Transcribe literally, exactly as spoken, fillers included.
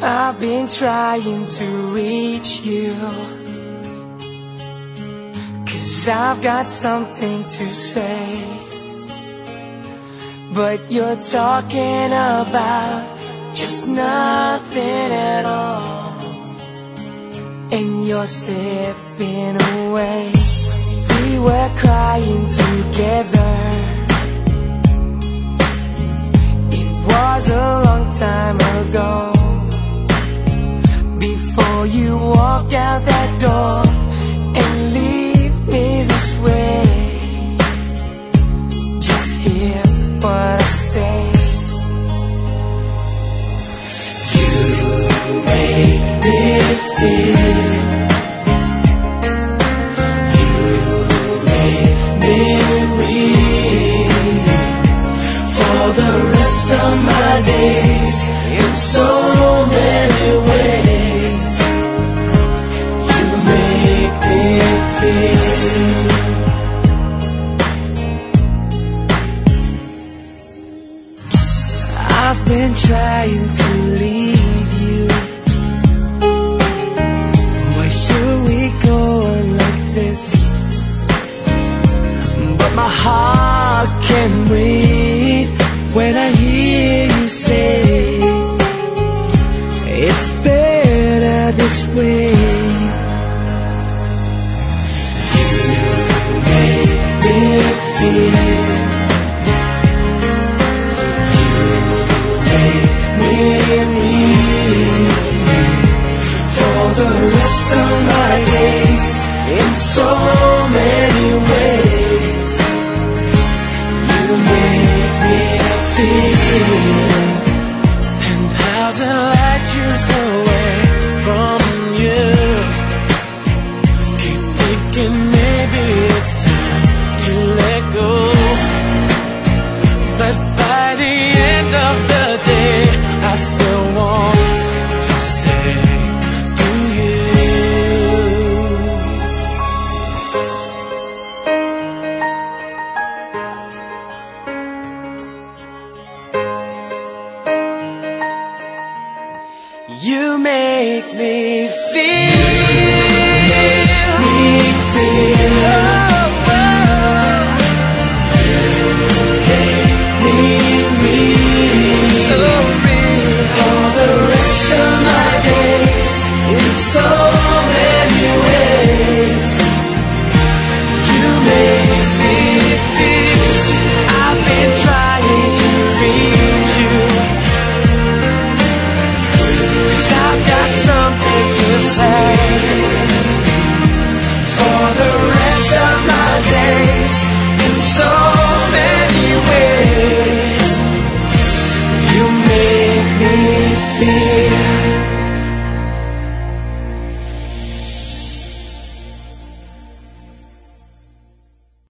I've been trying to reach you, 'cause I've got something to say, but you're talking about just nothing at all, and you're slipping away. We were crying together, it was a long time ago. Before you walk out that door and leave me this way, just hear what I say. You make me feel, you make me real for the rest of my days in so many ways. You make me feel. I've been trying to leave you. Why should we go on like this? But my heart can't breathe when I hear you say it's better this way. You make me feel, for the rest of my days in so many ways. You make me feel. Ten thousand light years away from you, keep thinking maybe it's time to let go, but by the end of the day I still want to say to you, you make me feel, you make me feel, oh, oh. You make me real, so real for the rest of my days in so many ways. You make me feel. I've been trying to reach you, 'cause I've got something to say for the rest of my days in so many ways. You make me feel.